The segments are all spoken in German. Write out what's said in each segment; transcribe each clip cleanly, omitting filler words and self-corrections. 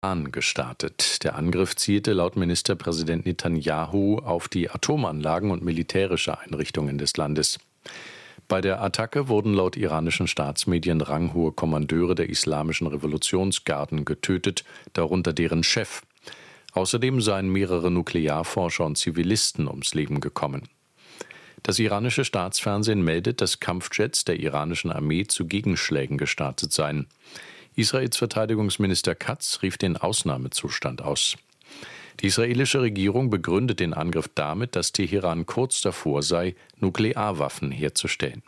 gestartet. Der Angriff zielte laut Ministerpräsident Netanyahu auf die Atomanlagen und militärische Einrichtungen des Landes. Bei der Attacke wurden laut iranischen Staatsmedien ranghohe Kommandeure der Islamischen Revolutionsgarden getötet, darunter deren Chef. Außerdem seien mehrere Nuklearforscher und Zivilisten ums Leben gekommen. Das iranische Staatsfernsehen meldet, dass Kampfjets der iranischen Armee zu Gegenschlägen gestartet seien. Israels Verteidigungsminister Katz rief den Ausnahmezustand aus. Die israelische Regierung begründet den Angriff damit, dass Teheran kurz davor sei, Nuklearwaffen herzustellen.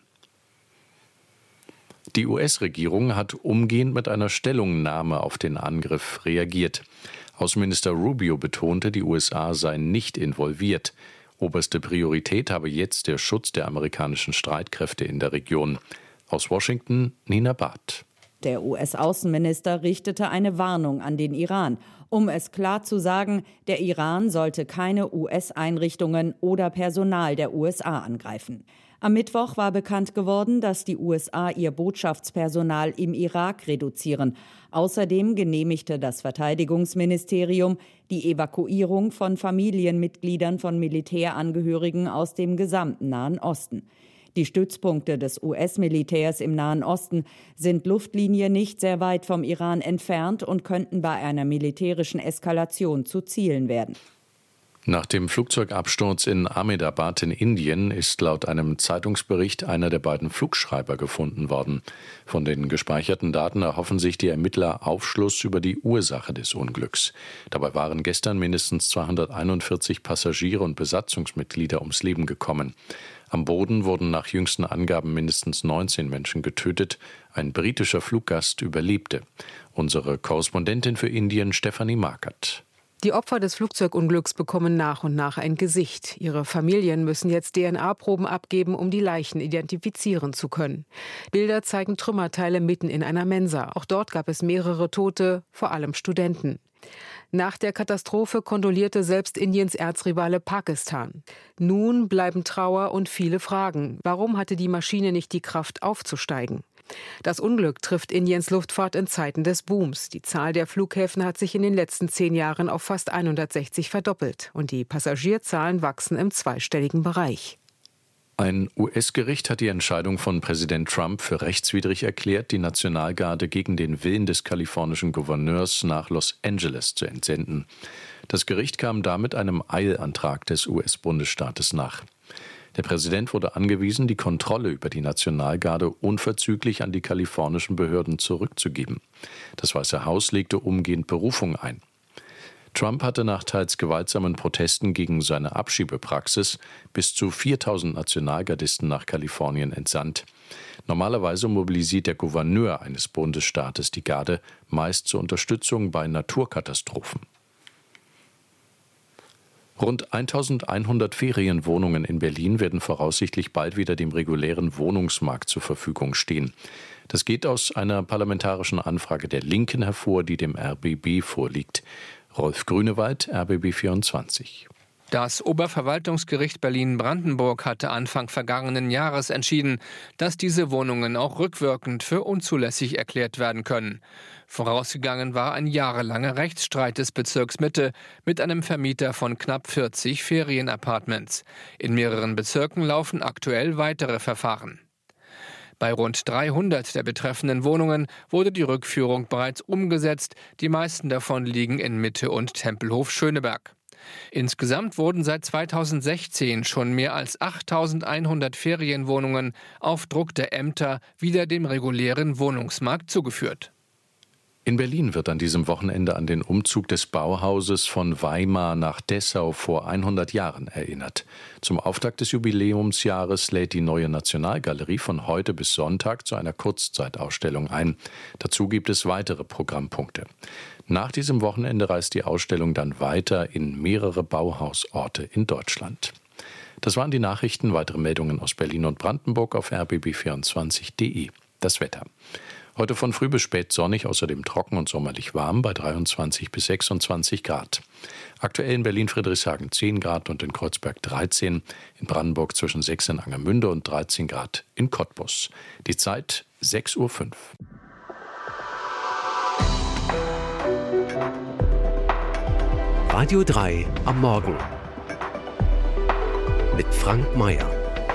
Die US-Regierung hat umgehend mit einer Stellungnahme auf den Angriff reagiert. Außenminister Rubio betonte, die USA seien nicht involviert. Oberste Priorität habe jetzt der Schutz der amerikanischen Streitkräfte in der Region. Aus Washington, Nina Barth. Der US-Außenminister richtete eine Warnung an den Iran. Um es klar zu sagen, der Iran sollte keine US-Einrichtungen oder Personal der USA angreifen. Am Mittwoch war bekannt geworden, dass die USA ihr Botschaftspersonal im Irak reduzieren. Außerdem genehmigte das Verteidigungsministerium die Evakuierung von Familienmitgliedern von Militärangehörigen aus dem gesamten Nahen Osten. Die Stützpunkte des US-Militärs im Nahen Osten sind Luftlinie nicht sehr weit vom Iran entfernt und könnten bei einer militärischen Eskalation zu Zielen werden. Nach dem Flugzeugabsturz in Ahmedabad in Indien ist laut einem Zeitungsbericht einer der beiden Flugschreiber gefunden worden. Von den gespeicherten Daten erhoffen sich die Ermittler Aufschluss über die Ursache des Unglücks. Dabei waren gestern mindestens 241 Passagiere und Besatzungsmitglieder ums Leben gekommen. Am Boden wurden nach jüngsten Angaben mindestens 19 Menschen getötet. Ein britischer Fluggast überlebte. Unsere Korrespondentin für Indien, Stefanie Markert. Die Opfer des Flugzeugunglücks bekommen nach und nach ein Gesicht. Ihre Familien müssen jetzt DNA-Proben abgeben, um die Leichen identifizieren zu können. Bilder zeigen Trümmerteile mitten in einer Mensa. Auch dort gab es mehrere Tote, vor allem Studenten. Nach der Katastrophe kondolierte selbst Indiens Erzrivale Pakistan. Nun bleiben Trauer und viele Fragen. Warum hatte die Maschine nicht die Kraft aufzusteigen? Das Unglück trifft Indiens Luftfahrt in Zeiten des Booms. Die Zahl der Flughäfen hat sich in den letzten 10 Jahren auf fast 160 verdoppelt. Und die Passagierzahlen wachsen im zweistelligen Bereich. Ein US-Gericht hat die Entscheidung von Präsident Trump für rechtswidrig erklärt, die Nationalgarde gegen den Willen des kalifornischen Gouverneurs nach Los Angeles zu entsenden. Das Gericht kam damit einem Eilantrag des US-Bundesstaates nach. Der Präsident wurde angewiesen, die Kontrolle über die Nationalgarde unverzüglich an die kalifornischen Behörden zurückzugeben. Das Weiße Haus legte umgehend Berufung ein. Trump hatte nach teils gewaltsamen Protesten gegen seine Abschiebepraxis bis zu 4.000 Nationalgardisten nach Kalifornien entsandt. Normalerweise mobilisiert der Gouverneur eines Bundesstaates die Garde meist zur Unterstützung bei Naturkatastrophen. Rund 1.100 Ferienwohnungen in Berlin werden voraussichtlich bald wieder dem regulären Wohnungsmarkt zur Verfügung stehen. Das geht aus einer parlamentarischen Anfrage der Linken hervor, die dem RBB vorliegt. Rolf Grünewald, RBB 24. Das Oberverwaltungsgericht Berlin-Brandenburg hatte Anfang vergangenen Jahres entschieden, dass diese Wohnungen auch rückwirkend für unzulässig erklärt werden können. Vorausgegangen war ein jahrelanger Rechtsstreit des Bezirks Mitte mit einem Vermieter von knapp 40 Ferienapartments. In mehreren Bezirken laufen aktuell weitere Verfahren. Bei rund 300 der betreffenden Wohnungen wurde die Rückführung bereits umgesetzt. Die meisten davon liegen in Mitte und Tempelhof-Schöneberg. Insgesamt wurden seit 2016 schon mehr als 8.100 Ferienwohnungen auf Druck der Ämter wieder dem regulären Wohnungsmarkt zugeführt. In Berlin wird an diesem Wochenende an den Umzug des Bauhauses von Weimar nach Dessau vor 100 Jahren erinnert. Zum Auftakt des Jubiläumsjahres lädt die neue Nationalgalerie von heute bis Sonntag zu einer Kurzzeitausstellung ein. Dazu gibt es weitere Programmpunkte. Nach diesem Wochenende reist die Ausstellung dann weiter in mehrere Bauhausorte in Deutschland. Das waren die Nachrichten. Weitere Meldungen aus Berlin und Brandenburg auf rbb24.de. Das Wetter. Heute von früh bis spät sonnig, außerdem trocken und sommerlich warm bei 23 bis 26 Grad. Aktuell in Berlin-Friedrichshagen 10 Grad und in Kreuzberg 13, in Brandenburg zwischen 6 in Angermünde und 13 Grad in Cottbus. Die Zeit 6:05 Uhr. Radio 3 am Morgen mit Frank Mayer.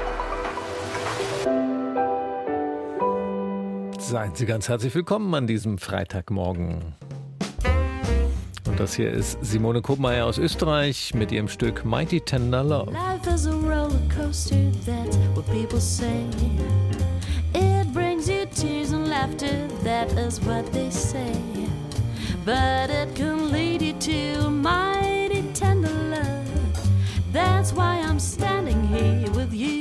Seien Sie ganz herzlich willkommen an diesem Freitagmorgen. Und das hier ist Simone Kopmeier aus Österreich mit ihrem Stück Mighty Tender Love. Life is a roller coaster, that's what people say. It brings you tears and laughter, that is what they say. But it can lead you to a mighty tender love. That's why I'm standing here with you.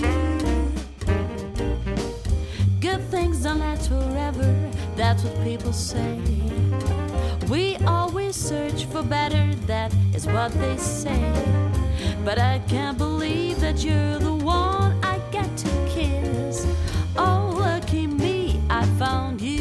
Good things don't last forever, that's what people say. We always search for better, that is what they say. But I can't believe that you're the one I get to kiss. Oh, lucky me, I found you.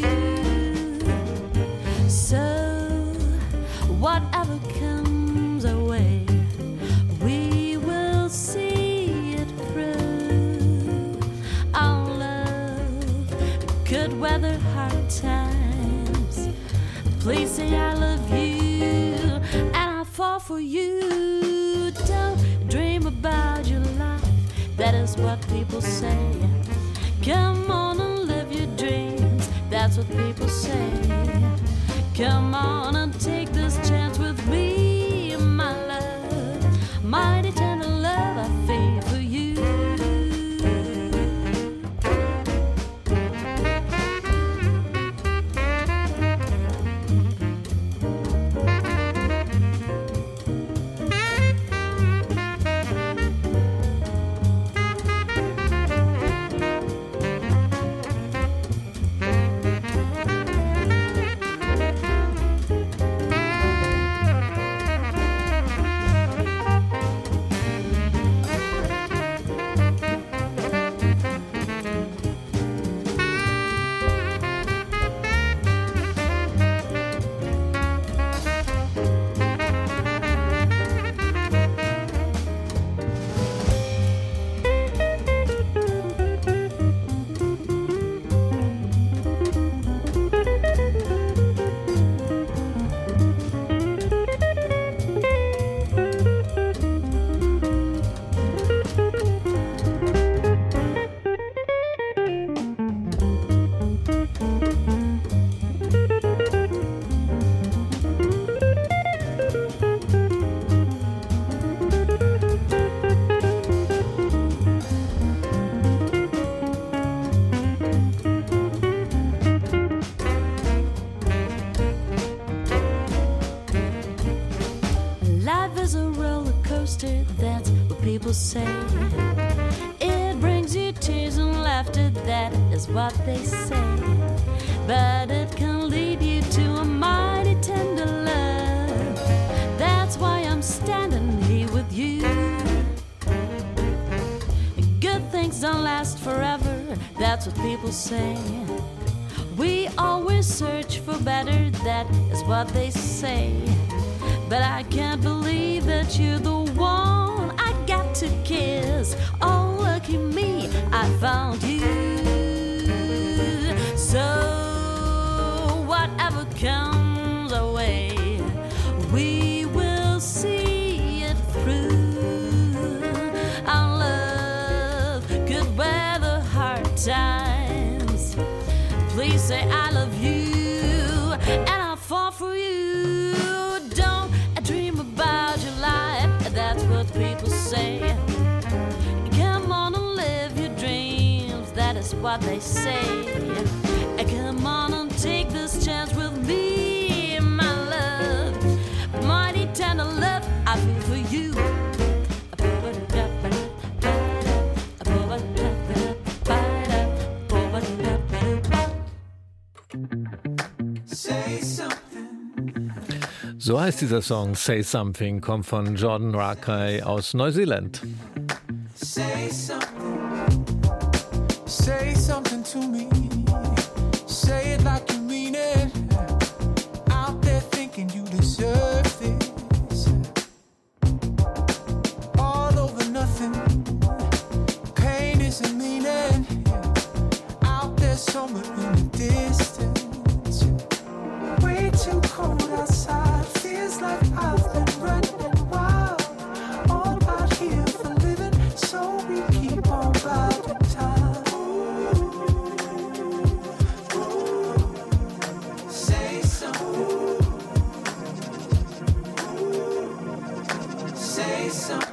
So, whatever comes our way, we will see it through. Our love could weather hard times. Please say I love you, and I fall for you. Don't dream about your life, that is what people say. Come on and live your dreams, that's what people say. Come on and take this chance with me, my love. Mighty tender love I feel for you. That's what people say. It brings you tears and laughter, that is what they say. But it can lead you to a mighty tender love. That's why I'm standing here with you. Good things don't last forever, that's what people say. We always search for better, that is what they say. But I can't believe that you're the one I got to kiss. Oh, lucky me, I found you. So, whatever comes our way, we will see it through. Our love could weather hard times. Please say I love you, and I'll fall for you. About your life, that's what people say. Come on and live your dreams, that is what they say. Come on and take this chance with me, my love. Mighty tender love I feel for you. Say something. So heißt dieser Song, Say Something, kommt von Jordan Rakei aus Neuseeland. Say something to me. Say it like you mean it. Out there thinking you deserve this. All over nothing. Pain isn't meaning. Out there somewhere in the distance. Way too cold outside. Feels like I've been running Say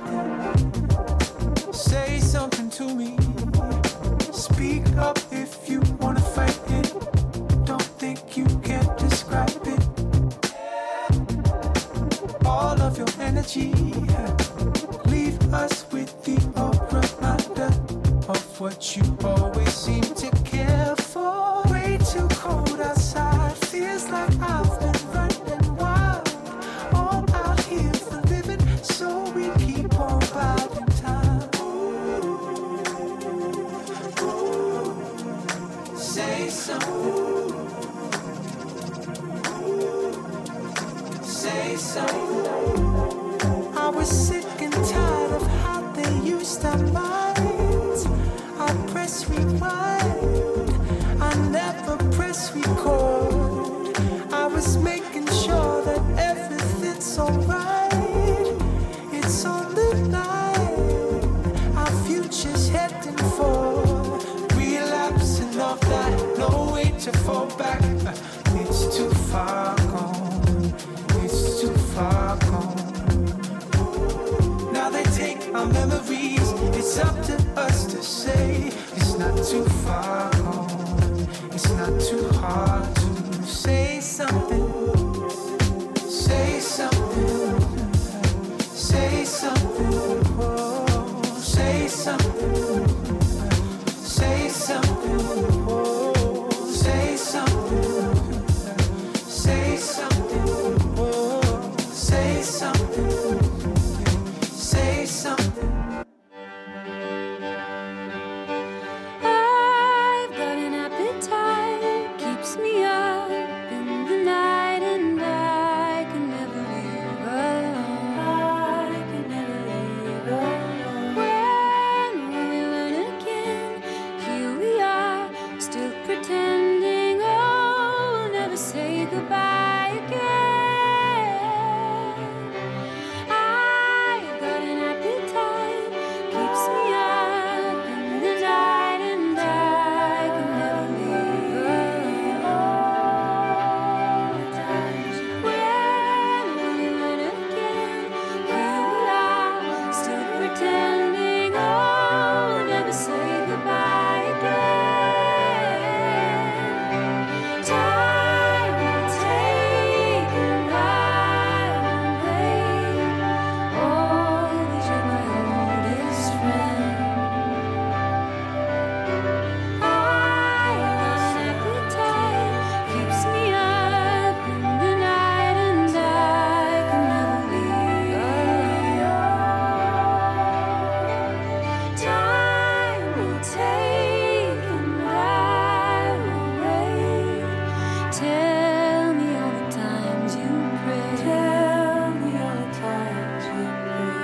something to me. Speak up if you wanna fight it. Don't think you can't describe it. All of your energy, leave us with the reminder of what you always seem to care for. Way too cold outside, feels like I've been running wild. All out here for living, so we keep on biding time. Say something. Say something. I was sick and tired of how they used our minds. I press rewind, I never press record. I was making sure that everything's alright. It's on the line, our future's heading for relapsing off that, no way to fall back. It's too far gone, it's too far gone. Now they take our memories, it's up to us to say it's not too far gone, it's not too hard to say something. Say something, say something, oh, say something, say something, oh, say something, say something, oh, say something, say something. I've got an appetite, keeps me up in the night, and I can never leave alone. I can never leave alone. When will we learn again? Here we are, still pretending. Oh, we'll never say goodbye again. I've got an appetite, keeps me up in the night, and I can never leave alone. When will we learn again? Here we are, still pretending. Oh, we'll never say goodbye again. Time will take and I will wait. Oh, 'cause you're my oldest friend. I got an appetite, keeps me up in the night, and I can never leave alone. Time will take and I will wait. Tell me all the times you pray. Tell me all the times you pray.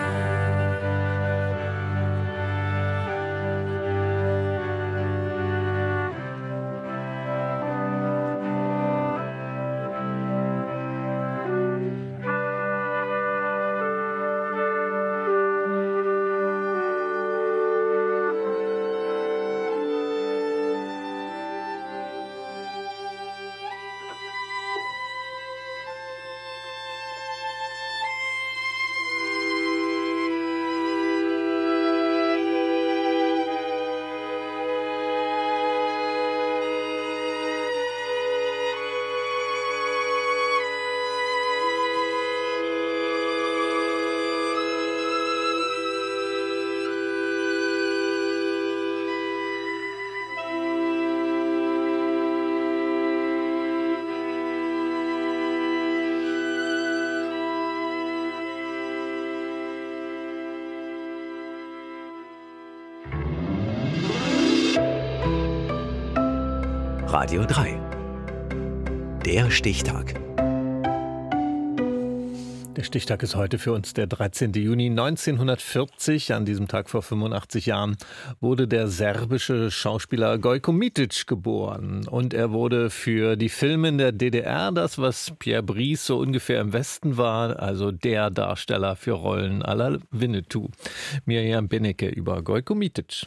Radio 3. Der Stichtag. Der Stichtag ist heute für uns der 13. Juni 1940. An diesem Tag vor 85 Jahren wurde der serbische Schauspieler Gojko Mitic geboren. Und er wurde für die Filme in der DDR, das was Pierre Brice so ungefähr im Westen war, also der Darsteller für Rollen à la Winnetou. Miriam Benecke über Gojko Mitic.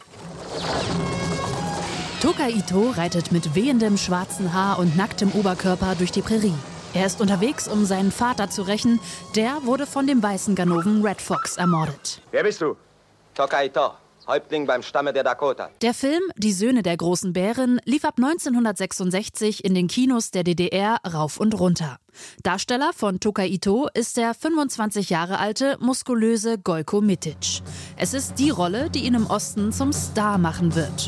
Toka Ito reitet mit wehendem schwarzen Haar und nacktem Oberkörper durch die Prärie. Er ist unterwegs, um seinen Vater zu rächen. Der wurde von dem weißen Ganoven Red Fox ermordet. Wer bist du? Tokaito, Häuptling beim Stamme der Dakota. Der Film Die Söhne der großen Bären lief ab 1966 in den Kinos der DDR rauf und runter. Darsteller von Tokaito ist der 25 Jahre alte, muskulöse Gojko Mitic. Es ist die Rolle, die ihn im Osten zum Star machen wird.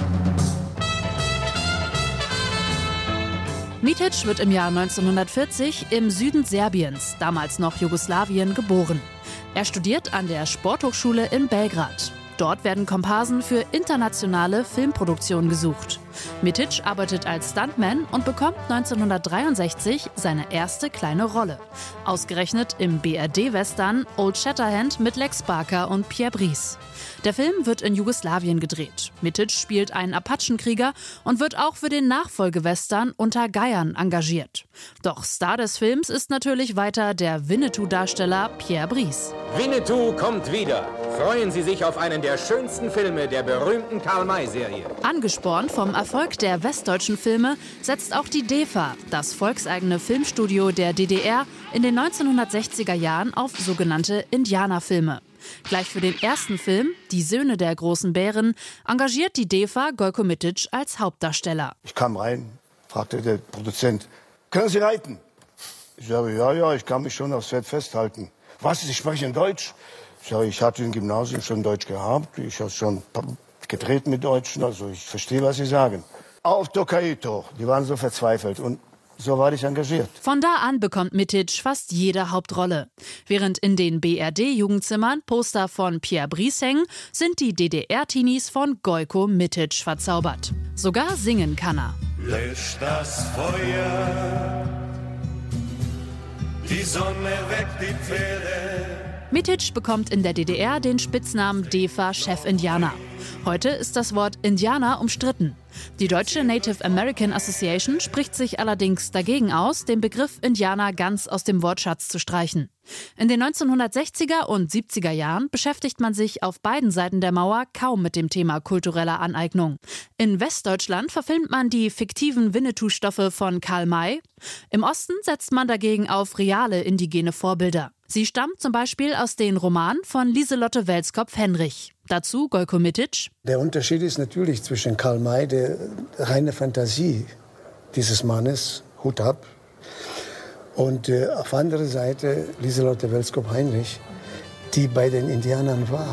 Mitic wird im Jahr 1940 im Süden Serbiens, damals noch Jugoslawien, geboren. Er studiert an der Sporthochschule in Belgrad. Dort werden Komparsen für internationale Filmproduktionen gesucht. Mitic arbeitet als Stuntman und bekommt 1963 seine erste kleine Rolle. Ausgerechnet im BRD-Western Old Shatterhand mit Lex Barker und Pierre Brice. Der Film wird in Jugoslawien gedreht. Mitic spielt einen Apachenkrieger und wird auch für den Nachfolgewestern Unter Geiern engagiert. Doch Star des Films ist natürlich weiter der Winnetou-Darsteller Pierre Brice. Winnetou kommt wieder. Freuen Sie sich auf einen der schönsten Filme der berühmten Karl-May-Serie. Angespornt vom Erfolg der westdeutschen Filme setzt auch die DEFA, das volkseigene Filmstudio der DDR, in den 1960er Jahren auf sogenannte Indianerfilme. Gleich für den ersten Film, Die Söhne der großen Bären, engagiert die DEFA Gojko Mitic als Hauptdarsteller. Ich kam rein, fragte der Produzent, können Sie reiten? Ich sage, ja, ich kann mich schon aufs Pferd festhalten. Was, Sie sprechen Deutsch? Ich sage, ich hatte im Gymnasium schon Deutsch gehabt, ich habe schon gedreht mit Deutschen, also ich verstehe, was Sie sagen. Auf Tokaito, die waren so verzweifelt und so war ich engagiert. Von da an bekommt Mitic fast jede Hauptrolle. Während in den BRD-Jugendzimmern Poster von Pierre Brice hängen, sind die DDR-Teenies von Gojko Mitic verzaubert. Sogar singen kann er. Löscht das Feuer, die Sonne weckt die Pferde. Mitic bekommt in der DDR den Spitznamen DEFA-Chef-Indianer. Heute ist das Wort Indianer umstritten. Die deutsche Native American Association spricht sich allerdings dagegen aus, den Begriff Indianer ganz aus dem Wortschatz zu streichen. In den 1960er und 70er Jahren beschäftigt man sich auf beiden Seiten der Mauer kaum mit dem Thema kultureller Aneignung. In Westdeutschland verfilmt man die fiktiven Winnetou-Stoffe von Karl May. Im Osten setzt man dagegen auf reale indigene Vorbilder. Sie stammt zum Beispiel aus den Romanen von Lieselotte Welskopf-Henrich. Dazu Gojko Mitic. Der Unterschied ist natürlich zwischen Karl May, der reine Fantasie dieses Mannes, Hut ab, und auf der anderen Seite Lieselotte Welskopf-Henrich, die bei den Indianern war.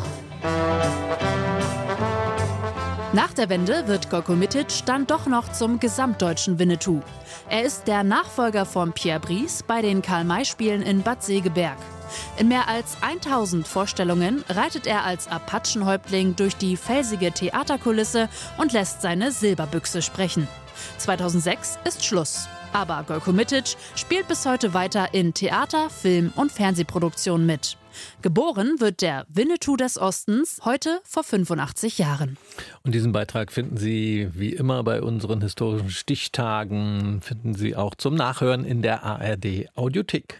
Nach der Wende wird Gojko Mitic dann doch noch zum gesamtdeutschen Winnetou. Er ist der Nachfolger von Pierre Brice bei den Karl-May-Spielen in Bad Segeberg. In mehr als 1000 Vorstellungen reitet er als Apachenhäuptling durch die felsige Theaterkulisse und lässt seine Silberbüchse sprechen. 2006 ist Schluss. Aber Gojko Mitic spielt bis heute weiter in Theater-, Film- und Fernsehproduktionen mit. Geboren wird der Winnetou des Ostens heute vor 85 Jahren. Und diesen Beitrag finden Sie wie immer bei unseren historischen Stichtagen, finden Sie auch zum Nachhören in der ARD Audiothek.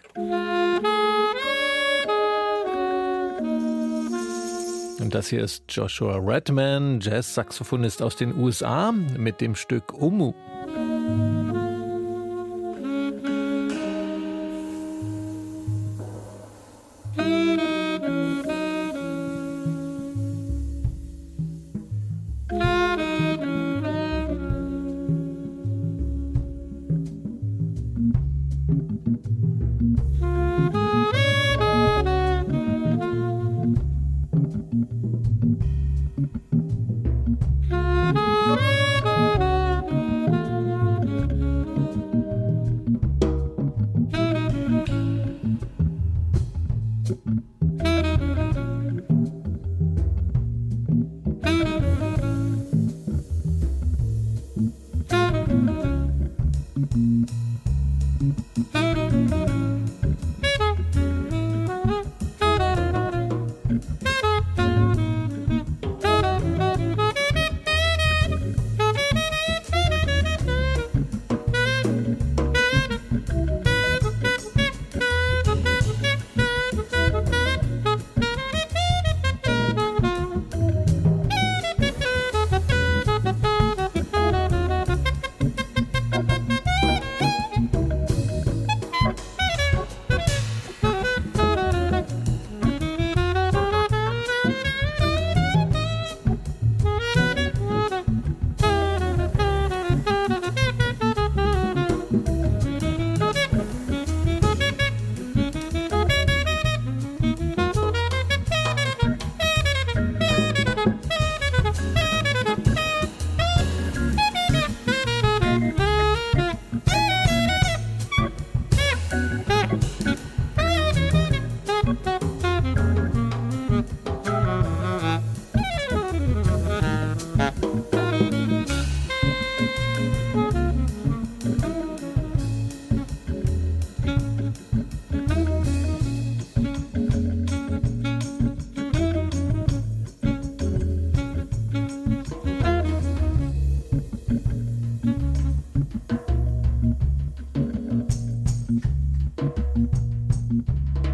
Und das hier ist Joshua Redman, Jazz-Saxophonist aus den USA, mit dem Stück Omu.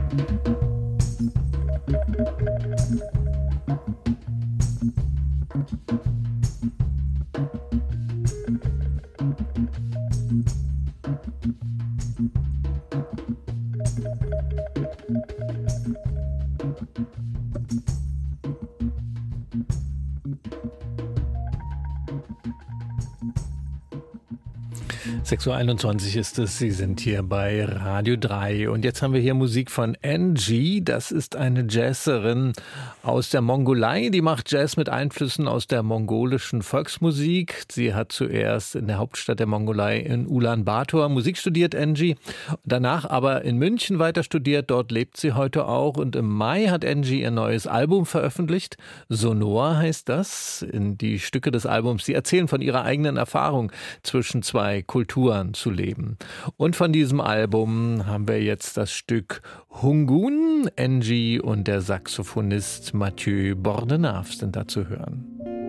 6:21 Uhr ist es, Sie sind hier bei Radio 3 und jetzt haben wir hier Musik von NG, das ist eine Jazzerin aus der Mongolei, die macht Jazz mit Einflüssen aus der mongolischen Volksmusik. Sie hat zuerst in der Hauptstadt der Mongolei in Ulaanbaatar Musik studiert, NG, danach aber in München weiter studiert, dort lebt sie heute auch und im Mai hat NG ihr neues Album veröffentlicht, Sonor heißt das, in die Stücke des Albums, sie erzählen von ihrer eigenen Erfahrung zwischen zwei Kulturen zu leben. Und von diesem Album haben wir jetzt das Stück Hungun. NG und der Saxophonist Mathieu Bordenave sind da zu hören.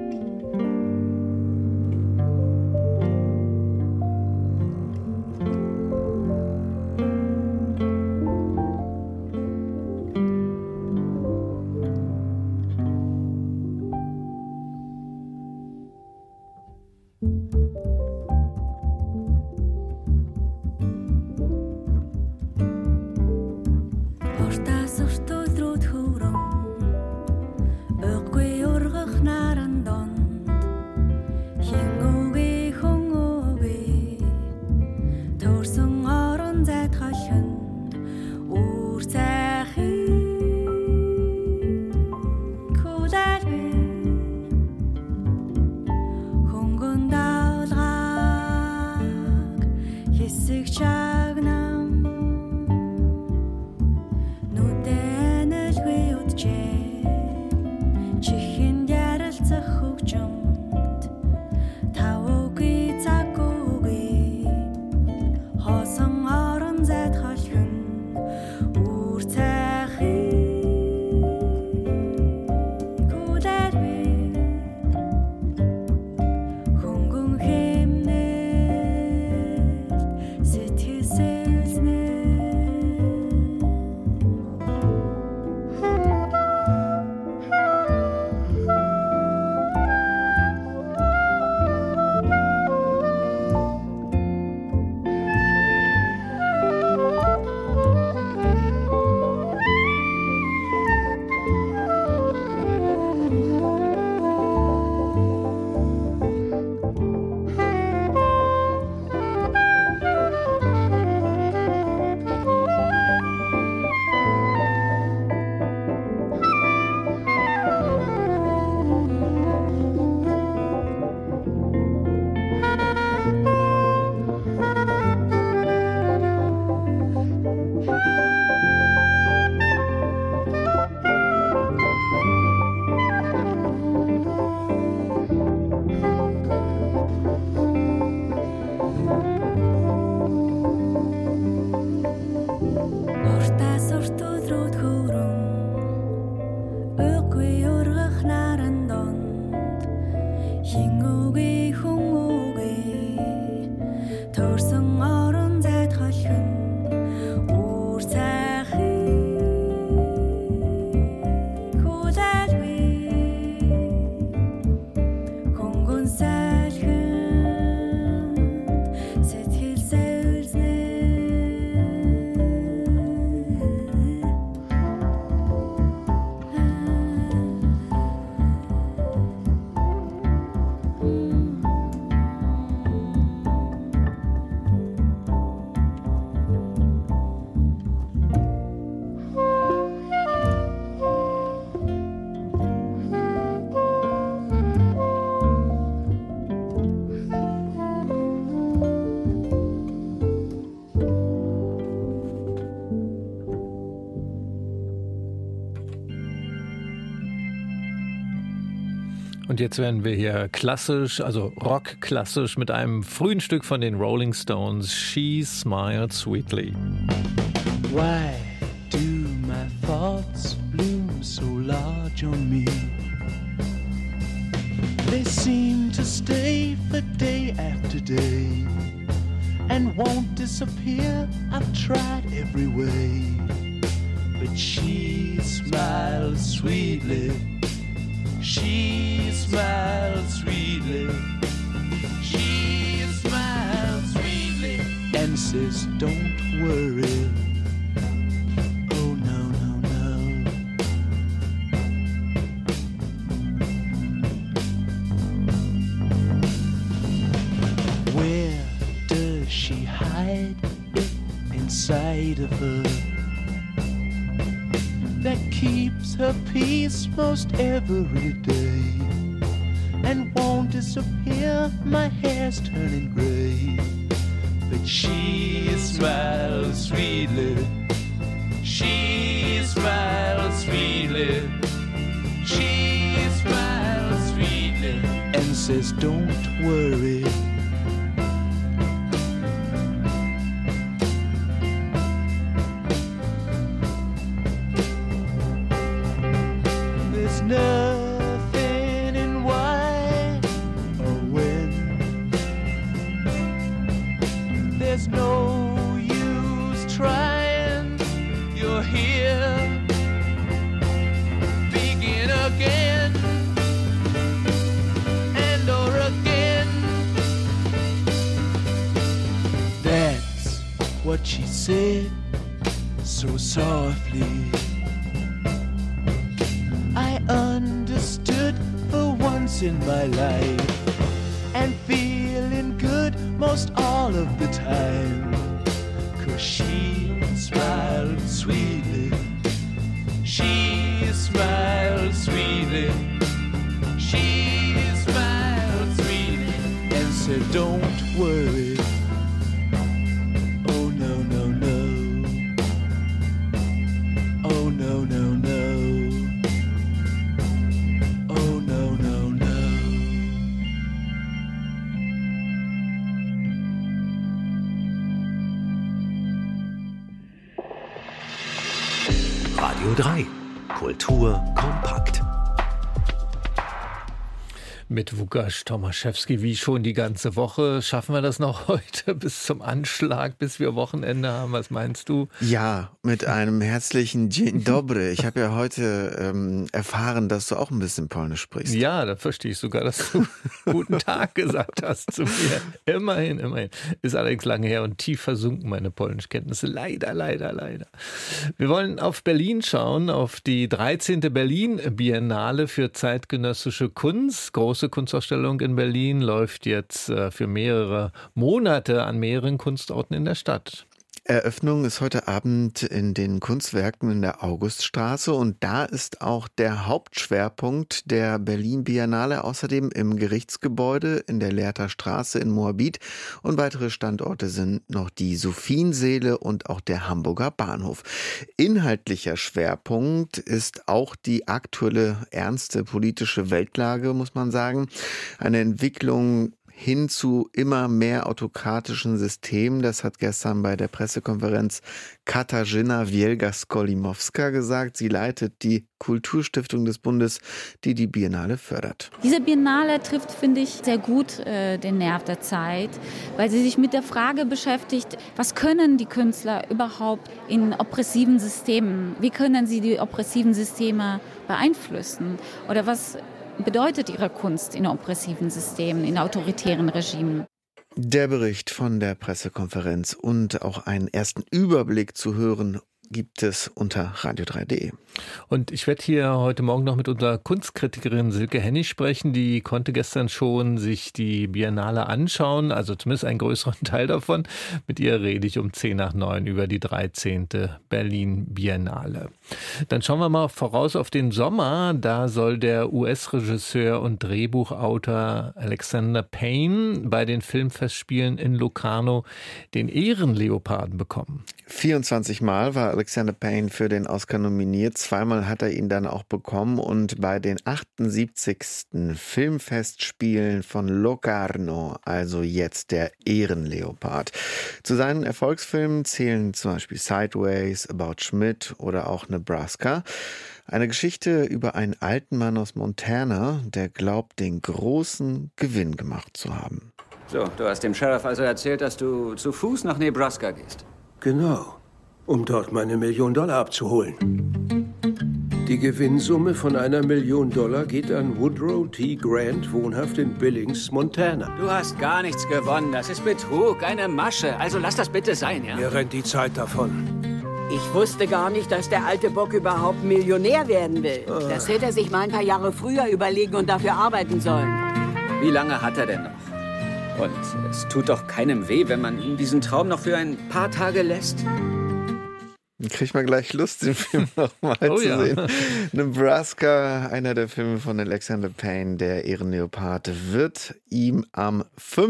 Und jetzt werden wir hier klassisch, also rockklassisch mit einem frühen Stück von den Rolling Stones, She Smiled Sweetly. Why do my thoughts bloom so large on me? They seem to stay for day after day and won't disappear. I've tried every way. but she smiles sweetly. She smiles sweetly. She smiles sweetly and says, "Don't worry." Oh no, no, no. Where does she hide it inside of her that keeps her peace most every day and won't disappear? My hair's turning gray, but she smiles sweetly. She smiles sweetly. She smiles sweetly and says, "Don't worry." There's nothing in why or when. There's no use trying. You're here. Begin again and or again. That's what she said so softly. I understood for once in my life and feeling good most all of the time. 'Cause she smiled sweetly. She smiled sweetly. She smiled sweetly and said, "Don't worry." Oh no, no, no. Oh no, no, no. Oh no, no, no. Radio 3. Kultur kompakt. Mit Łukasz Tomaszewski, wie schon die ganze Woche. Schaffen wir das noch heute bis zum Anschlag, bis wir Wochenende haben? Was meinst du? Ja, mit einem herzlichen Dzień dobry. Ich habe ja heute erfahren, dass du auch ein bisschen Polnisch sprichst. Ja, da verstehe ich sogar, dass du guten Tag gesagt hast zu mir. Immerhin, immerhin. Ist allerdings lange her und tief versunken, meine Polnischkenntnisse. Leider, leider, leider. Wir wollen auf Berlin schauen, auf die 13. Berlin-Biennale für zeitgenössische Kunst. Große Kunstausstellung in Berlin läuft jetzt für mehrere Monate an mehreren Kunstorten in der Stadt. Eröffnung ist heute Abend in den Kunstwerken in der Auguststraße und da ist auch der Hauptschwerpunkt der Berlin-Biennale, außerdem im Gerichtsgebäude in der Lehrter Straße in Moabit und weitere Standorte sind noch die Sophienseele und auch der Hamburger Bahnhof. Inhaltlicher Schwerpunkt ist auch die aktuelle ernste politische Weltlage, muss man sagen. Eine Entwicklung hin zu immer mehr autokratischen Systemen. Das hat gestern bei der Pressekonferenz Katarzyna Wielga-Skolimowska gesagt. Sie leitet die Kulturstiftung des Bundes, die die Biennale fördert. Diese Biennale trifft, finde ich, sehr gut den Nerv der Zeit, weil sie sich mit der Frage beschäftigt, was können die Künstler überhaupt in oppressiven Systemen? Wie können sie die oppressiven Systeme beeinflussen? Oder was bedeutet ihre Kunst in oppressiven Systemen, in autoritären Regimen? Der Bericht von der Pressekonferenz und auch einen ersten Überblick zu hören gibt es unter radio3.de. Und ich werde hier heute Morgen noch mit unserer Kunstkritikerin Silke Hennig sprechen. Die konnte gestern schon sich die Biennale anschauen, also zumindest einen größeren Teil davon. Mit ihr rede ich um 8:10 über die 13. Berlin-Biennale. Dann schauen wir mal voraus auf den Sommer. Da soll der US-Regisseur und Drehbuchautor Alexander Payne bei den Filmfestspielen in Locarno den Ehrenleoparden bekommen. 24 Mal war Alexander Payne für den Oscar nominiert. Zweimal hat er ihn dann auch bekommen und bei den 78. Filmfestspielen von Locarno, also jetzt der Ehrenleopard. Zu seinen Erfolgsfilmen zählen zum Beispiel Sideways, About Schmidt oder auch Nebraska. Eine Geschichte über einen alten Mann aus Montana, der glaubt, den großen Gewinn gemacht zu haben. So, du hast dem Sheriff also erzählt, dass du zu Fuß nach Nebraska gehst. Genau. um dort meine $1 Million abzuholen. Die Gewinnsumme von $1 Million geht an Woodrow T. Grant, wohnhaft in Billings, Montana. Du hast gar nichts gewonnen. Das ist Betrug, eine Masche. Also lass das bitte sein, ja? Mir rennt die Zeit davon. Ich wusste gar nicht, dass der alte Bock überhaupt Millionär werden will. Das hätte er sich mal ein paar Jahre früher überlegen und dafür arbeiten sollen. Wie lange hat er denn noch? Und es tut doch keinem weh, wenn man ihm diesen Traum noch für ein paar Tage lässt. Dann kriegt man gleich Lust, den Film nochmal zu sehen. Nebraska, einer der Filme von Alexander Payne, der Ehrenleopard, wird ihm am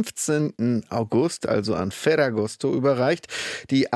15. August, also an Ferragosto, überreicht. Die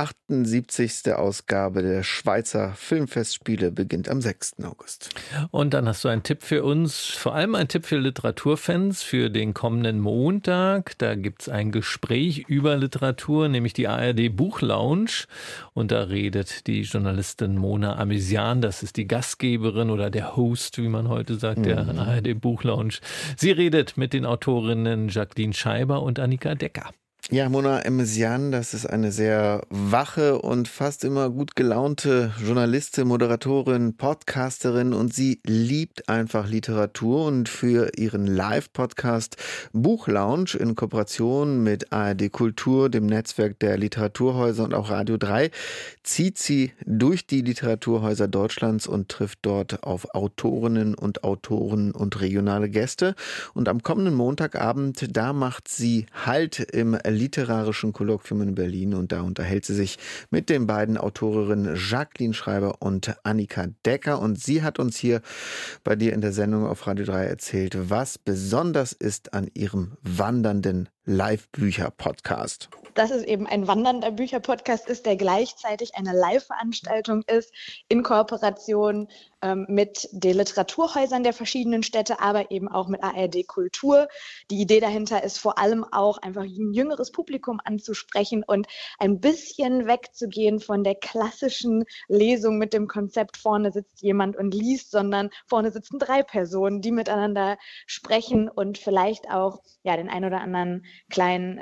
78. Ausgabe der Schweizer Filmfestspiele beginnt am 6. August. Und dann hast du einen Tipp für uns, vor allem einen Tipp für Literaturfans für den kommenden Montag. Da gibt es ein Gespräch über Literatur, nämlich die ARD Buchlounge. Und da redet die Journalistin Mona Amisian, das ist die Gastgeberin oder der Host, wie man heute sagt, der ARD Buchlounge. Sie redet mit den Autorinnen Jacqueline Scheiber und Annika Decker. Ja, Mona Amisian, das ist eine sehr wache und fast immer gut gelaunte Journalistin, Moderatorin, Podcasterin und sie liebt einfach Literatur und für ihren Live-Podcast Buchlounge in Kooperation mit ARD Kultur, dem Netzwerk der Literaturhäuser und auch Radio 3 zieht sie durch die Literaturhäuser Deutschlands und trifft dort auf Autorinnen und Autoren und regionale Gäste. Und am kommenden Montagabend, da macht sie Halt im literarischen Kolloquium in Berlin und da unterhält sie sich mit den beiden Autorinnen Jacqueline Schreiber und Annika Decker und sie hat uns hier bei dir in der Sendung auf Radio 3 erzählt, was besonders ist an ihrem wandernden Live-Bücher-Podcast. Dass es eben ein wandernder Bücher-Podcast ist, der gleichzeitig eine Live-Veranstaltung ist, in Kooperation mit den Literaturhäusern der verschiedenen Städte, aber eben auch mit ARD Kultur. Die Idee dahinter ist vor allem auch einfach ein jüngeres Publikum anzusprechen und ein bisschen wegzugehen von der klassischen Lesung mit dem Konzept, vorne sitzt jemand und liest, sondern vorne sitzen 3 Personen, die miteinander sprechen und vielleicht auch den ein oder anderen kleinen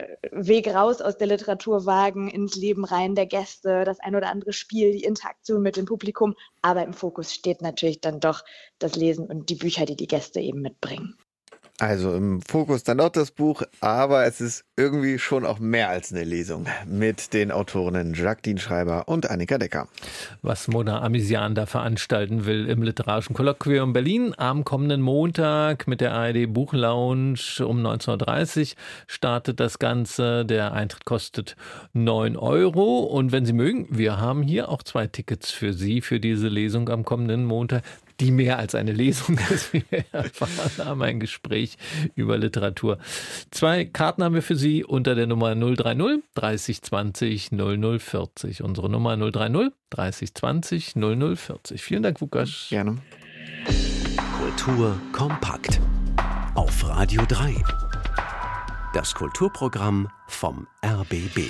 Weg raus aus der Literatur wagen, ins Leben rein der Gäste, das ein oder andere Spiel, die Interaktion mit dem Publikum. Aber im Fokus steht natürlich dann doch das Lesen und die Bücher, die die Gäste eben mitbringen. Also im Fokus dann auch das Buch, aber es ist irgendwie schon auch mehr als eine Lesung mit den Autorinnen Jacqueline Schreiber und Annika Decker. Was Mona Amisian da veranstalten will im Literarischen Kolloquium Berlin am kommenden Montag mit der ARD Buchlounge um 19.30 Uhr startet das Ganze. Der Eintritt kostet 9 € und wenn Sie mögen, wir haben hier auch 2 Tickets für Sie für diese Lesung am kommenden Montag. Die mehr als eine Lesung ist, wie wir erfahren haben, ein Gespräch über Literatur. 2 Karten haben wir für Sie unter der Nummer 030 30 20 0040. Unsere Nummer 030 30 20 0040. Vielen Dank, Vukasch. Gerne. Kultur kompakt. Auf Radio 3. Das Kulturprogramm vom RBB.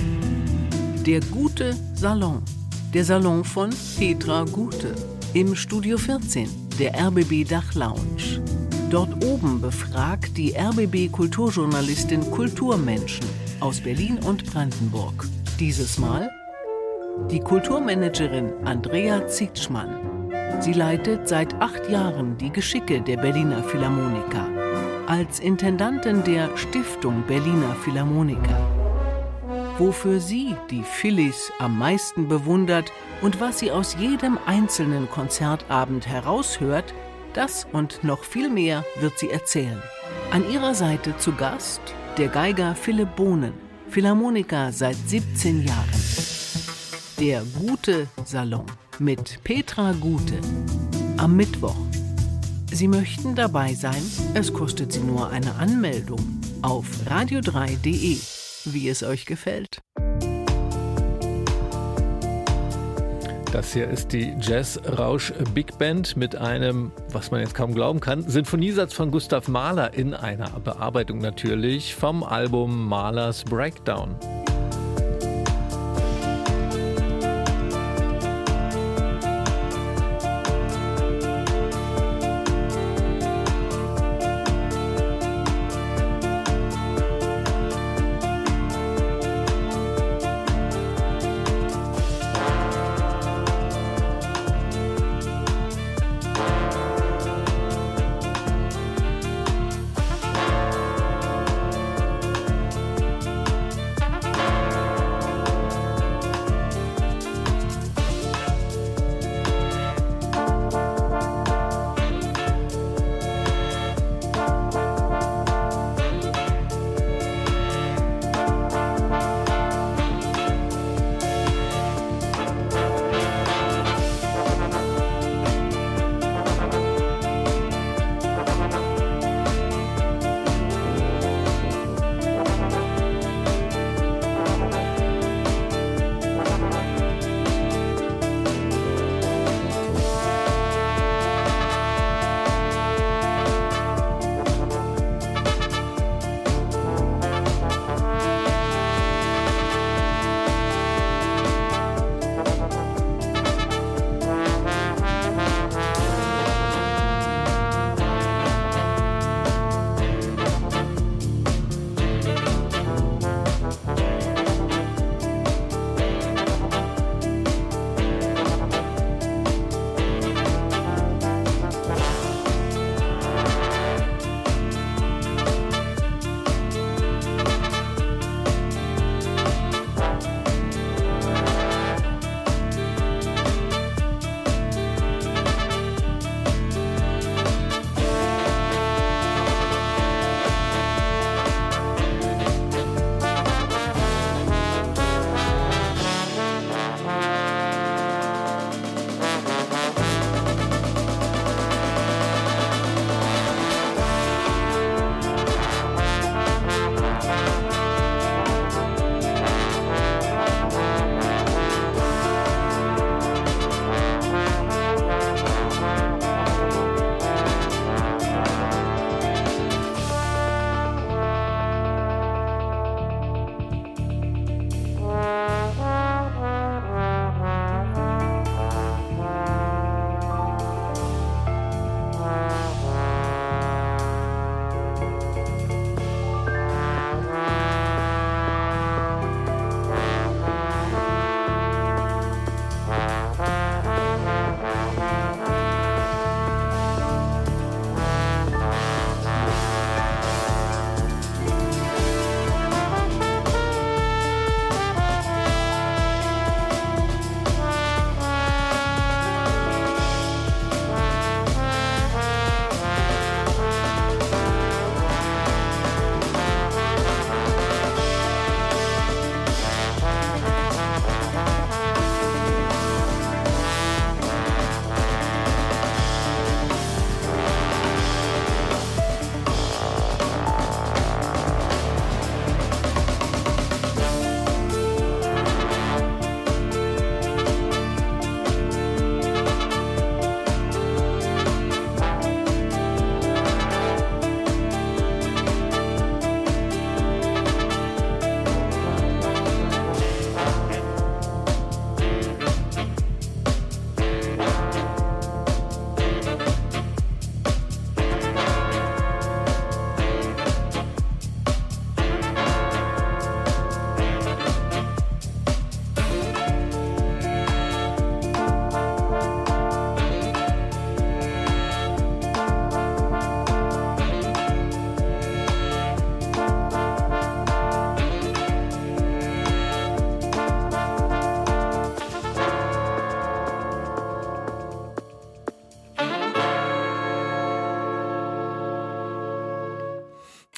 Der gute Salon. Der Salon von Petra Gute. Im Studio 14, der RBB Dachlounge. Dort oben befragt die RBB-Kulturjournalistin Kulturmenschen aus Berlin und Brandenburg. Dieses Mal die Kulturmanagerin Andrea Zietschmann. Sie leitet seit 8 Jahren die Geschicke der Berliner Philharmoniker. Als Intendantin der Stiftung Berliner Philharmoniker. Wofür sie die Phillies am meisten bewundert und was sie aus jedem einzelnen Konzertabend heraushört, das und noch viel mehr wird sie erzählen. An ihrer Seite zu Gast der Geiger Philipp Bohnen, Philharmoniker seit 17 Jahren. Der Gute Salon mit Petra Gute am Mittwoch. Sie möchten dabei sein? Es kostet Sie nur eine Anmeldung auf radio3.de. Wie es euch gefällt. Das hier ist die Jazz-Rausch Big Band mit einem, was man jetzt kaum glauben kann, Sinfoniesatz von Gustav Mahler in einer Bearbeitung natürlich vom Album Mahlers Breakdown.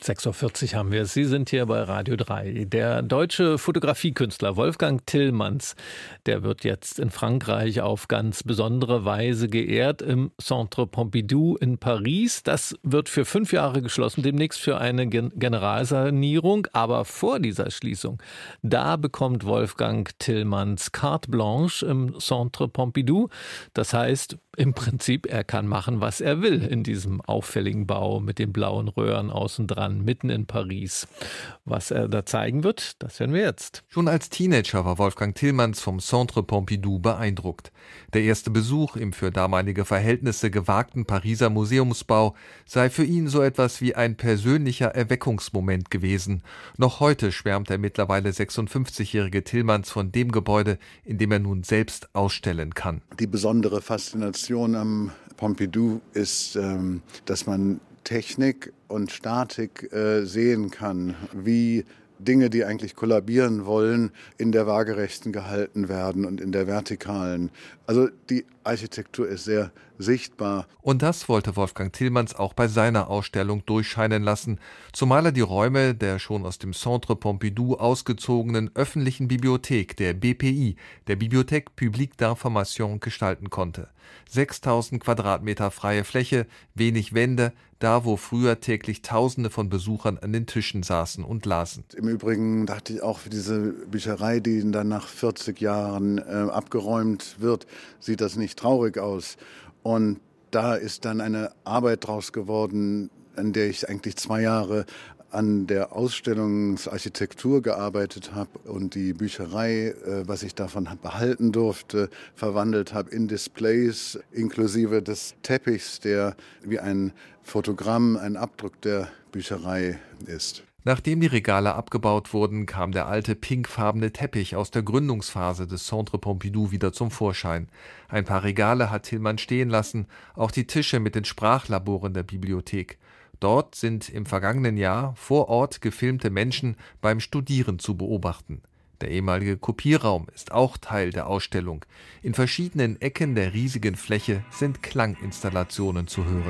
6.40 Uhr haben wir es. Sie sind hier bei Radio 3. Der deutsche Fotografiekünstler Wolfgang Tillmans, der wird jetzt in Frankreich auf ganz besondere Weise geehrt im Centre Pompidou in Paris. Das wird für 5 Jahre geschlossen, demnächst für eine Generalsanierung. Aber vor dieser Schließung, da bekommt Wolfgang Tillmans carte blanche im Centre Pompidou. Das heißt, im Prinzip, er kann machen, was er will in diesem auffälligen Bau mit den blauen Röhren außen dran, mitten in Paris. Was er da zeigen wird, das hören wir jetzt. Schon als Teenager war Wolfgang Tillmans vom Centre Pompidou beeindruckt. Der erste Besuch im für damalige Verhältnisse gewagten Pariser Museumsbau sei für ihn so etwas wie ein persönlicher Erweckungsmoment gewesen. Noch heute schwärmt der mittlerweile 56-jährige Tillmans von dem Gebäude, in dem er nun selbst ausstellen kann. Die besondere Faszination am Pompidou ist, dass man Technik und Statik sehen kann, wie Dinge, die eigentlich kollabieren wollen, in der Waagerechten gehalten werden und in der Vertikalen. Also die Architektur ist sehr sichtbar. Und das wollte Wolfgang Tillmans auch bei seiner Ausstellung durchscheinen lassen, zumal er die Räume der schon aus dem Centre Pompidou ausgezogenen öffentlichen Bibliothek, der BPI, der Bibliothèque Publique d'Information, gestalten konnte. 6.000 Quadratmeter freie Fläche, wenig Wände, da wo früher täglich Tausende von Besuchern an den Tischen saßen und lasen. Im Übrigen dachte ich auch, für diese Bücherei, die dann nach 40 Jahren abgeräumt wird, sieht das nicht traurig aus. Und da ist dann eine Arbeit draus geworden, an der ich eigentlich 2 Jahre an der Ausstellungsarchitektur gearbeitet habe und die Bücherei, was ich davon behalten durfte, verwandelt habe in Displays, inklusive des Teppichs, der wie ein Fotogramm, ein Abdruck der Bücherei ist. Nachdem die Regale abgebaut wurden, kam der alte pinkfarbene Teppich aus der Gründungsphase des Centre Pompidou wieder zum Vorschein. Ein paar Regale hat Tillmans stehen lassen, auch die Tische mit den Sprachlaboren der Bibliothek. Dort sind im vergangenen Jahr vor Ort gefilmte Menschen beim Studieren zu beobachten. Der ehemalige Kopierraum ist auch Teil der Ausstellung. In verschiedenen Ecken der riesigen Fläche sind Klanginstallationen zu hören.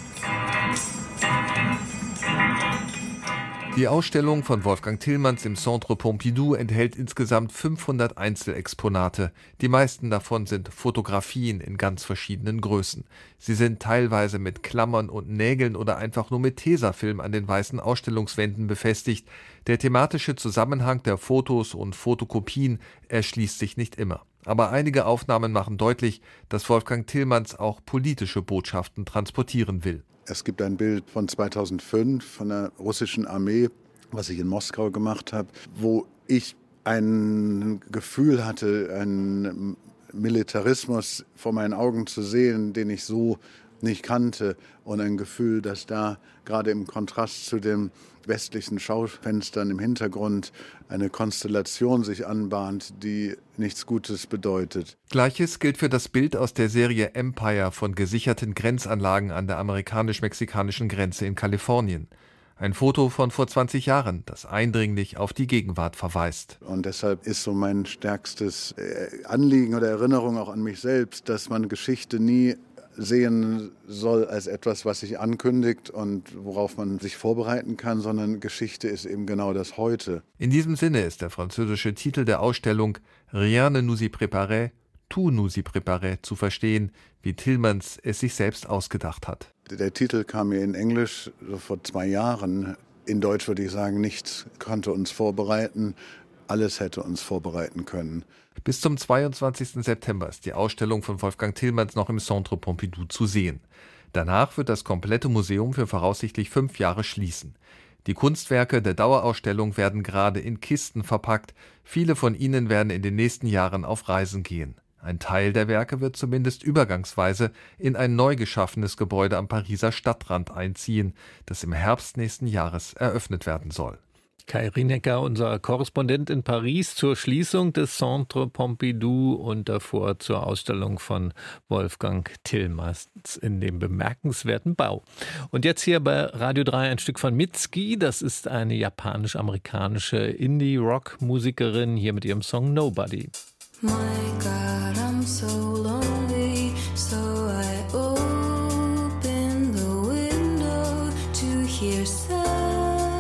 Die Ausstellung von Wolfgang Tillmans im Centre Pompidou enthält insgesamt 500 Einzelexponate. Die meisten davon sind Fotografien in ganz verschiedenen Größen. Sie sind teilweise mit Klammern und Nägeln oder einfach nur mit Tesafilm an den weißen Ausstellungswänden befestigt. Der thematische Zusammenhang der Fotos und Fotokopien erschließt sich nicht immer. Aber einige Aufnahmen machen deutlich, dass Wolfgang Tillmans auch politische Botschaften transportieren will. Es gibt ein Bild von 2005 von der russischen Armee, was ich in Moskau gemacht habe, wo ich ein Gefühl hatte, einen Militarismus vor meinen Augen zu sehen, den ich so nicht kannte. Und ein Gefühl, dass da gerade im Kontrast zu den westlichen Schaufenstern im Hintergrund eine Konstellation sich anbahnt, die nichts Gutes bedeutet. Gleiches gilt für das Bild aus der Serie Empire von gesicherten Grenzanlagen an der amerikanisch-mexikanischen Grenze in Kalifornien. Ein Foto von vor 20 Jahren, das eindringlich auf die Gegenwart verweist. Und deshalb ist so mein stärkstes Anliegen oder Erinnerung auch an mich selbst, dass man Geschichte nie sehen soll als etwas, was sich ankündigt und worauf man sich vorbereiten kann, sondern Geschichte ist eben genau das Heute. In diesem Sinne ist der französische Titel der Ausstellung Rien ne nous y préparait, tout nous y préparait zu verstehen, wie Tillmans es sich selbst ausgedacht hat. Der Titel kam mir in Englisch so vor 2 Jahren. In Deutsch würde ich sagen, nichts konnte uns vorbereiten, alles hätte uns vorbereiten können. Bis zum 22. September ist die Ausstellung von Wolfgang Tillmans noch im Centre Pompidou zu sehen. Danach wird das komplette Museum für voraussichtlich 5 Jahre schließen. Die Kunstwerke der Dauerausstellung werden gerade in Kisten verpackt. Viele von ihnen werden in den nächsten Jahren auf Reisen gehen. Ein Teil der Werke wird zumindest übergangsweise in ein neu geschaffenes Gebäude am Pariser Stadtrand einziehen, das im Herbst nächsten Jahres eröffnet werden soll. Kai Rienecker, unser Korrespondent in Paris, zur Schließung des Centre Pompidou und davor zur Ausstellung von Wolfgang Tillmans in dem bemerkenswerten Bau. Und jetzt hier bei Radio 3 ein Stück von Mitski. Das ist eine japanisch-amerikanische Indie-Rock-Musikerin, hier mit ihrem Song Nobody. My God, I'm so lonely, so I open the window to hear sound.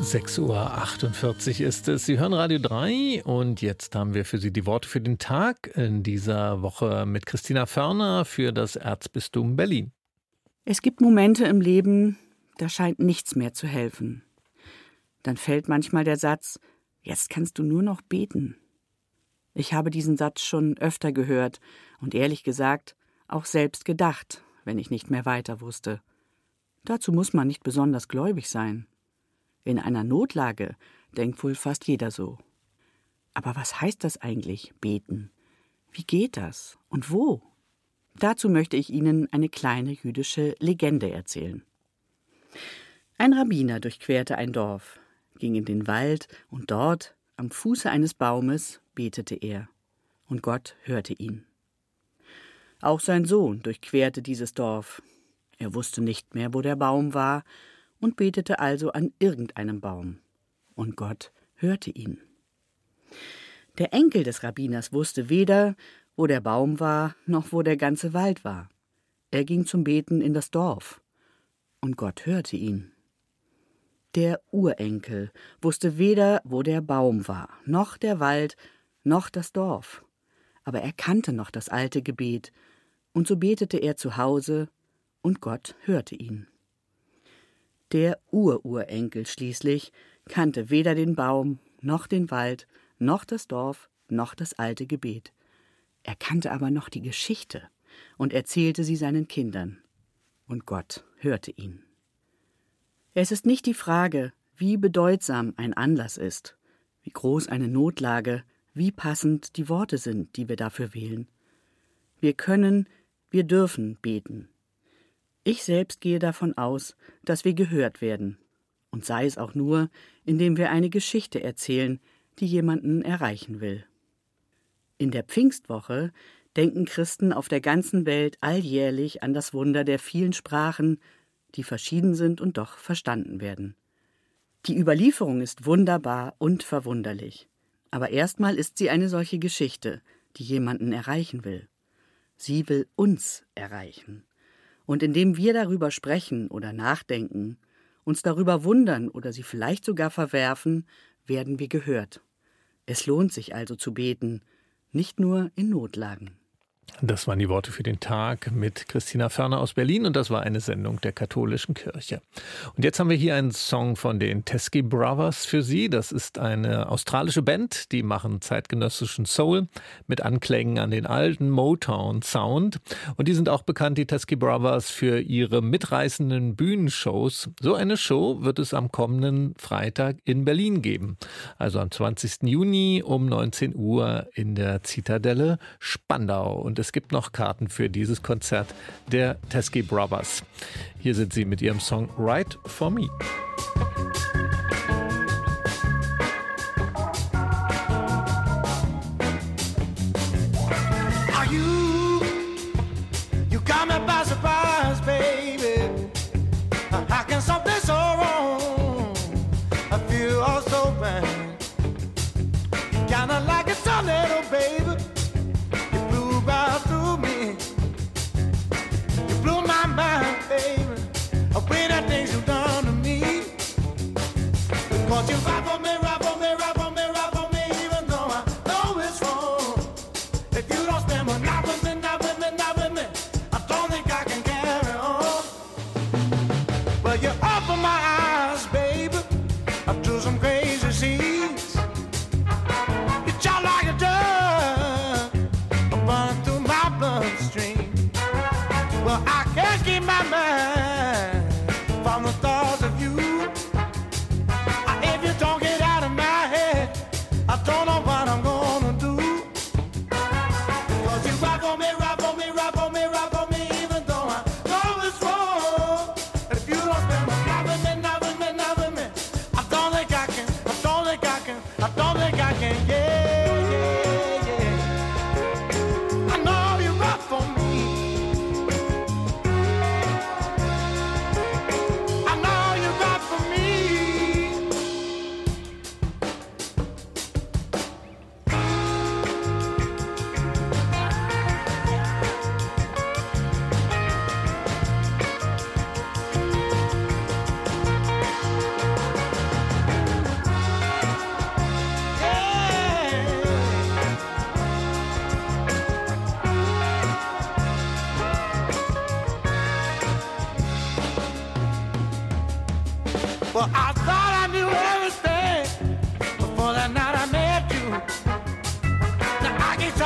6:48 Uhr ist es. Sie hören Radio 3 und jetzt haben wir für Sie die Worte für den Tag in dieser Woche mit Christina Förner für das Erzbistum Berlin. Es gibt Momente im Leben, da scheint nichts mehr zu helfen. Dann fällt manchmal der Satz, jetzt kannst du nur noch beten. Ich habe diesen Satz schon öfter gehört und ehrlich gesagt auch selbst gedacht, wenn ich nicht mehr weiter wusste. Dazu muss man nicht besonders gläubig sein. In einer Notlage denkt wohl fast jeder so. Aber was heißt das eigentlich, beten? Wie geht das und wo? Dazu möchte ich Ihnen eine kleine jüdische Legende erzählen. Ein Rabbiner durchquerte ein Dorf, ging in den Wald und dort, am Fuße eines Baumes, betete er. Und Gott hörte ihn. Auch sein Sohn durchquerte dieses Dorf. Er wusste nicht mehr, wo der Baum war, und betete also an irgendeinem Baum. Und Gott hörte ihn. Der Enkel des Rabbiners wusste weder, wo der Baum war, noch wo der ganze Wald war. Er ging zum Beten in das Dorf. Und Gott hörte ihn. Der Urenkel wusste weder, wo der Baum war, noch der Wald, noch das Dorf. Aber er kannte noch das alte Gebet, und so betete er zu Hause, und Gott hörte ihn. Der Ururenkel schließlich kannte weder den Baum, noch den Wald, noch das Dorf, noch das alte Gebet. Er kannte aber noch die Geschichte und erzählte sie seinen Kindern. Und Gott hörte ihn. Es ist nicht die Frage, wie bedeutsam ein Anlass ist, wie groß eine Notlage, wie passend die Worte sind, die wir dafür wählen. Wir können, wir dürfen beten. Ich selbst gehe davon aus, dass wir gehört werden, und sei es auch nur, indem wir eine Geschichte erzählen, die jemanden erreichen will. In der Pfingstwoche denken Christen auf der ganzen Welt alljährlich an das Wunder der vielen Sprachen, die verschieden sind und doch verstanden werden. Die Überlieferung ist wunderbar und verwunderlich, aber erstmal ist sie eine solche Geschichte, die jemanden erreichen will. Sie will uns erreichen. Und indem wir darüber sprechen oder nachdenken, uns darüber wundern oder sie vielleicht sogar verwerfen, werden wir gehört. Es lohnt sich also zu beten, nicht nur in Notlagen. Das waren die Worte für den Tag mit Christina Förner aus Berlin und das war eine Sendung der Katholischen Kirche. Und jetzt haben wir hier einen Song von den Teskey Brothers für Sie. Das ist eine australische Band, die machen zeitgenössischen Soul mit Anklängen an den alten Motown-Sound. Und die sind auch bekannt, die Teskey Brothers, für ihre mitreißenden Bühnenshows. So eine Show wird es am kommenden Freitag in Berlin geben. Also am 20. Juni um 19 Uhr in der Zitadelle Spandau. Und es gibt noch Karten für dieses Konzert der Teskey Brothers. Hier sind sie mit ihrem Song Right for Me. Are you got me by surprise, baby. How can something so wrong? I feel all so bad. Kinda like a tornado, baby. Right through me, you blew my mind, baby. The way that things you've done to me. Cause you rap on me, rap on me, rap on me, rap on me, even though I know it's wrong. If you don't spend one night with me, not with me, not with me, I don't think I can carry on. But you open my eyes, baby, up to some crazy seas. You jump like a dove, running through my bloodstream. Well, I can't keep my mind from the thoughts of you. If you don't get out of my head, I don't know what I'm gonna do. Cause you rap on me, rap on me, rap on me, rap on me, even though I know it's wrong. And if you don't spend my night with me, not with me, not with me, I don't think I can, I don't think I can, I don't think I can, yeah, yeah, yeah. I know you rap for me. I know you rap for me.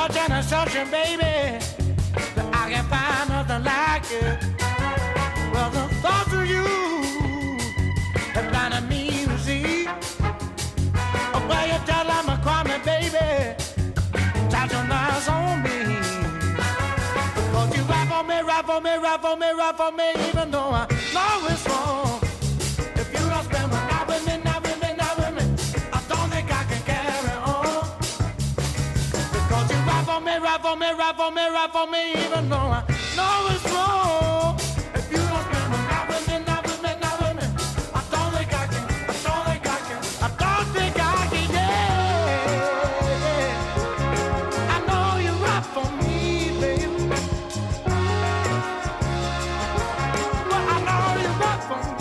searching, baby, but I can't find nothing like it. Well, the thoughts of you have blinded me to see. Oh, well, you tell I'm a crime, baby, touch your knives on me. Because you rap on me, rap on me, rap on me, rap on me, even though I know it's wrong. If you don't spend one night with me, not with me, not with me, I don't think I can carry on. Because you rap on me, rap on me, rap on me, rap on me, even though I know it's wrong. If you don't spend one night with me, not with me, not with me, I don't think I can, I don't think I can, I don't think I can, yeah. I know you rap for me, baby. Well, I know you rap for me.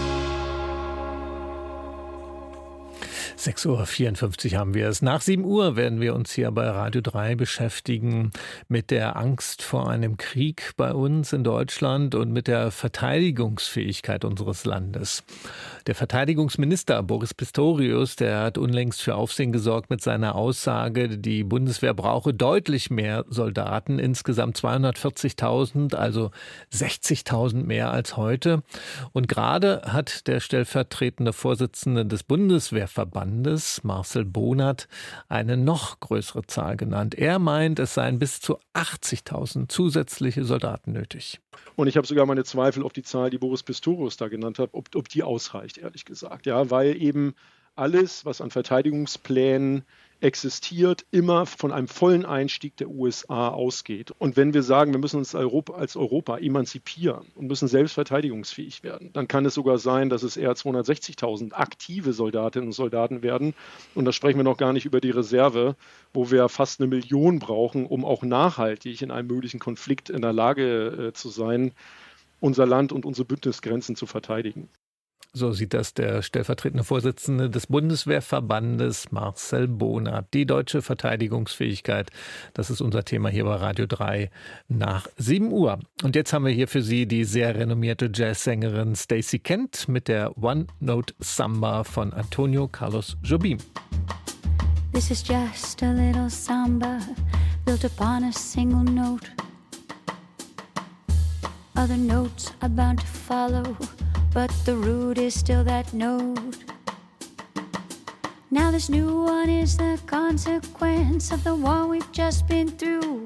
6:54 Uhr haben wir es. Nach 7 Uhr werden wir uns hier bei Radio 3 beschäftigen mit der Angst vor einem Krieg bei uns in Deutschland und mit der Verteidigungsfähigkeit unseres Landes. Der Verteidigungsminister Boris Pistorius, der hat unlängst für Aufsehen gesorgt mit seiner Aussage, die Bundeswehr brauche deutlich mehr Soldaten, insgesamt 240.000, also 60.000 mehr als heute. Und gerade hat der stellvertretende Vorsitzende des Bundeswehrverbandes, Marcel Bonert, eine noch größere Zahl genannt. Er meint, es seien bis zu 80.000 zusätzliche Soldaten nötig. Und ich habe sogar meine Zweifel auf die Zahl, die Boris Pistorius da genannt hat, ob die ausreicht, ehrlich gesagt. Ja, weil eben alles, was an Verteidigungsplänen existiert, immer von einem vollen Einstieg der USA ausgeht. Und wenn wir sagen, wir müssen uns als Europa emanzipieren und müssen selbst verteidigungsfähig werden, dann kann es sogar sein, dass es eher 260.000 aktive Soldatinnen und Soldaten werden. Und da sprechen wir noch gar nicht über die Reserve, wo wir fast 1 Million brauchen, um auch nachhaltig in einem möglichen Konflikt in der Lage zu sein, unser Land und unsere Bündnisgrenzen zu verteidigen. So sieht das der stellvertretende Vorsitzende des Bundeswehrverbandes Marcel Bonert. Die deutsche Verteidigungsfähigkeit, das ist unser Thema hier bei Radio 3 nach 7 Uhr. Und jetzt haben wir hier für Sie die sehr renommierte Jazzsängerin Stacey Kent mit der One Note Samba von Antonio Carlos Jobim. This is just a little samba built upon a single note. Other notes are bound to follow, but the root is still that note. Now this new one is the consequence of the one we've just been through.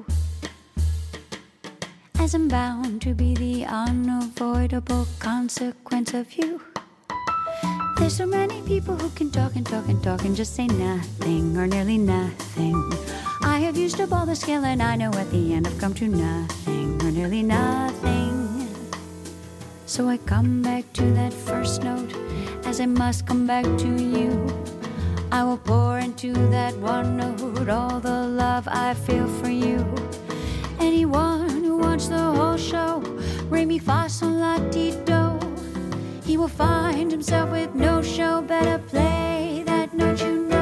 As I'm bound to be the unavoidable consequence of you. There's so many people who can talk and talk and talk and just say nothing or nearly nothing. I have used up all the skill and I know at the end I've come to nothing or nearly nothing. So I come back to that first note, as I must come back to you. I will pour into that one note all the love I feel for you. Anyone who wants the whole show, re mi fa sol la ti do, he will find himself with no show. Better play that note you know.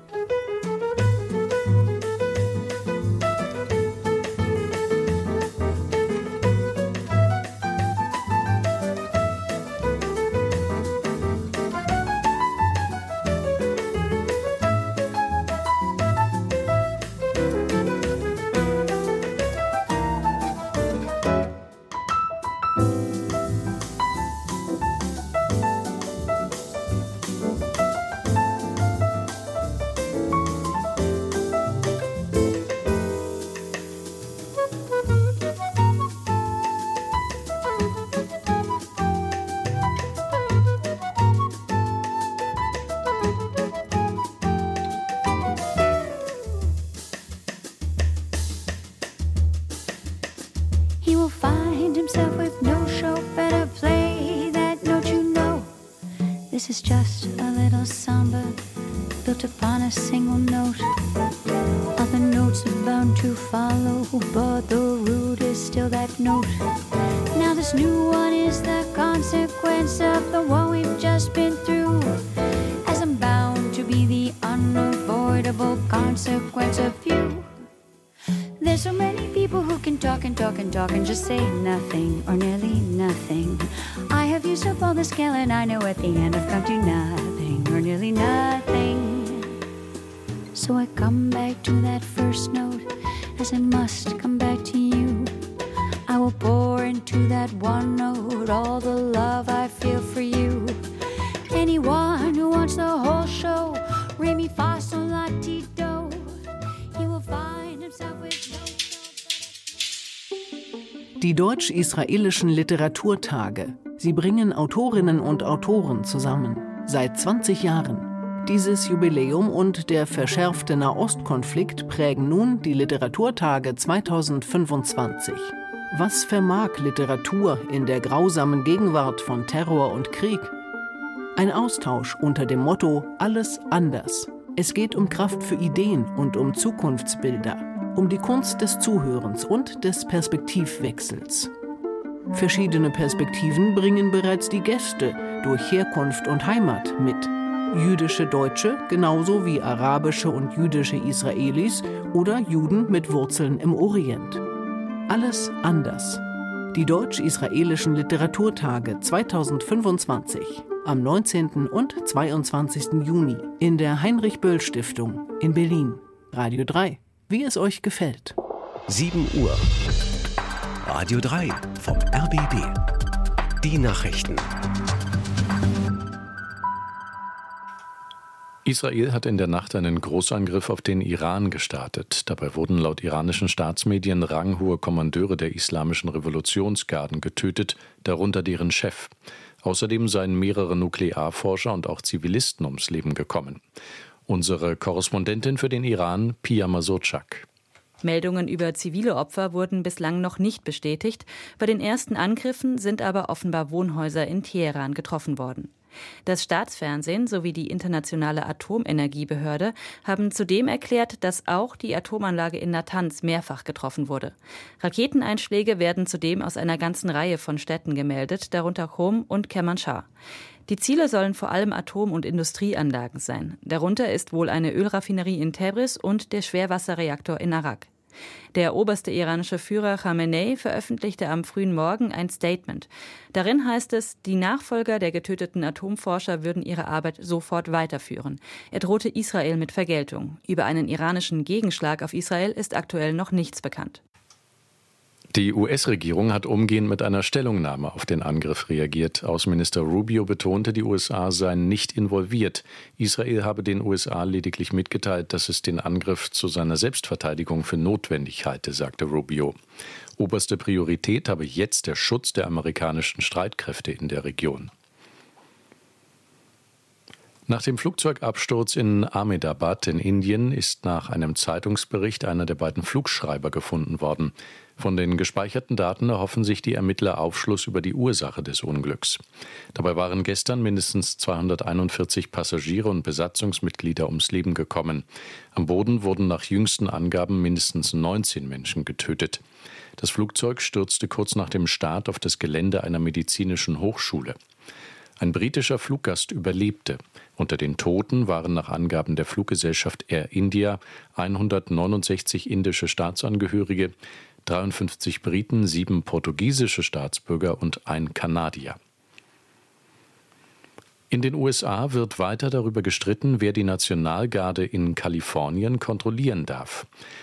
He will find himself with no show. Better play that note you know. This is just a little samba built upon a single note. Other notes are bound to follow, but the root is still that note. Now this new one is the consequence of the one we've just been through. As I'm bound to be the unavoidable consequence of you. There's so many people who can talk and talk and talk and just say nothing or nearly nothing. I have used up all the skill and I know at the end I've come to nothing or nearly nothing. So I come back to that first note, as it must come back to you. I will pour into that one note all the love I feel for you. Anyone who wants the whole show, re mi fa sol la ti do, he will find himself with Die deutsch-israelischen Literaturtage. Sie bringen Autorinnen und Autoren zusammen. Seit 20 Jahren. Dieses Jubiläum und der verschärfte Nahostkonflikt prägen nun die Literaturtage 2025. Was vermag Literatur in der grausamen Gegenwart von Terror und Krieg? Ein Austausch unter dem Motto Alles anders. Es geht um Kraft für Ideen und um Zukunftsbilder. Um die Kunst des Zuhörens und des Perspektivwechsels. Verschiedene Perspektiven bringen bereits die Gäste durch Herkunft und Heimat mit. Jüdische Deutsche genauso wie arabische und jüdische Israelis oder Juden mit Wurzeln im Orient. Alles anders. Die deutsch-israelischen Literaturtage 2025 am 19. und 22. Juni in der Heinrich-Böll-Stiftung in Berlin. Radio 3. Wie es euch gefällt. 7 Uhr. Radio 3 vom RBB. Die Nachrichten. Israel hat in der Nacht einen Großangriff auf den Iran gestartet. Dabei wurden laut iranischen Staatsmedien ranghohe Kommandeure der Islamischen Revolutionsgarden getötet, darunter deren Chef. Außerdem seien mehrere Nuklearforscher und auch Zivilisten ums Leben gekommen. Unsere Korrespondentin für den Iran, Pia Masurczak. Meldungen über zivile Opfer wurden bislang noch nicht bestätigt. Bei den ersten Angriffen sind aber offenbar Wohnhäuser in Teheran getroffen worden. Das Staatsfernsehen sowie die Internationale Atomenergiebehörde haben zudem erklärt, dass auch die Atomanlage in Natanz mehrfach getroffen wurde. Raketeneinschläge werden zudem aus einer ganzen Reihe von Städten gemeldet, darunter Qom und Kermanshah. Die Ziele sollen vor allem Atom- und Industrieanlagen sein. Darunter ist wohl eine Ölraffinerie in Tabriz und der Schwerwasserreaktor in Arak. Der oberste iranische Führer Khamenei veröffentlichte am frühen Morgen ein Statement. Darin heißt es, die Nachfolger der getöteten Atomforscher würden ihre Arbeit sofort weiterführen. Er drohte Israel mit Vergeltung. Über einen iranischen Gegenschlag auf Israel ist aktuell noch nichts bekannt. Die US-Regierung hat umgehend mit einer Stellungnahme auf den Angriff reagiert. Außenminister Rubio betonte, die USA seien nicht involviert. Israel habe den USA lediglich mitgeteilt, dass es den Angriff zu seiner Selbstverteidigung für notwendig halte, sagte Rubio. Oberste Priorität habe jetzt der Schutz der amerikanischen Streitkräfte in der Region. Nach dem Flugzeugabsturz in Ahmedabad in Indien ist nach einem Zeitungsbericht einer der beiden Flugschreiber gefunden worden. Von den gespeicherten Daten erhoffen sich die Ermittler Aufschluss über die Ursache des Unglücks. Dabei waren gestern mindestens 241 Passagiere und Besatzungsmitglieder ums Leben gekommen. Am Boden wurden nach jüngsten Angaben mindestens 19 Menschen getötet. Das Flugzeug stürzte kurz nach dem Start auf das Gelände einer medizinischen Hochschule. Ein britischer Fluggast überlebte. Unter den Toten waren nach Angaben der Fluggesellschaft Air India 169 indische Staatsangehörige, 53 Briten, 7 portugiesische Staatsbürger und ein Kanadier. In den USA wird weiter darüber gestritten, wer die Nationalgarde in Kalifornien kontrollieren darf.